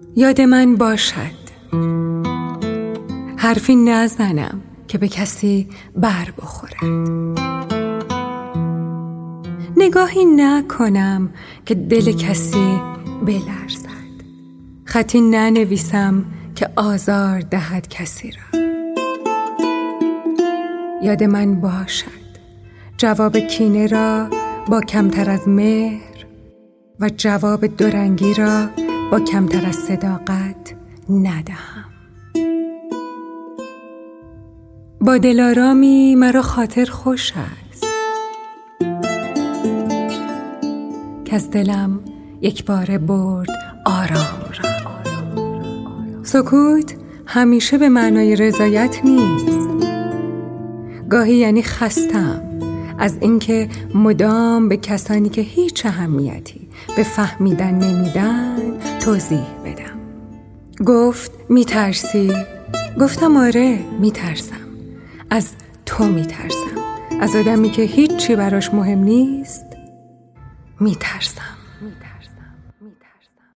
یاد من باشد حرفی نزنم که به کسی بر بخورد، نگاهی نکنم که دل کسی بلرزد، خطی ننویسم که آزار دهد کسی را. یاد من باشد جواب کینه را با کمتر از مهر و جواب دورنگی را با کمتر از صداقت ندهم. با دلارامی مرا خاطر خوش است که از دلم یک باره برد آرام را. سکوت همیشه به معنای رضایت نیست، گاهی یعنی خستم از اینکه مدام به کسانی که هیچ اهمیتی به فهمیدن نمیدن توضیح بدم. گفت میترسی؟ گفتم آره میترسم، از تو میترسم، از آدمی که هیچی براش مهم نیست میترسم.